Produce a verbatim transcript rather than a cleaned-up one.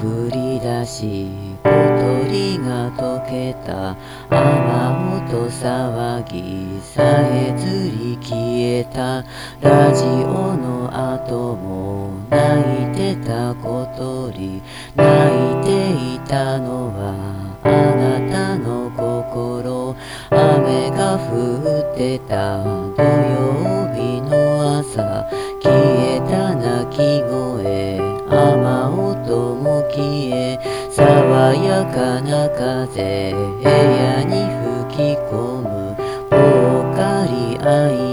降り出し小鳥が溶けた雨音騒ぎさえずり消えたラジオの後も泣いてた小鳥泣いていたのはあなたの心雨が降ってた土曜日の朝消えた鳴き声雨音も消え爽やかな風部屋に吹き込むぽっかり愛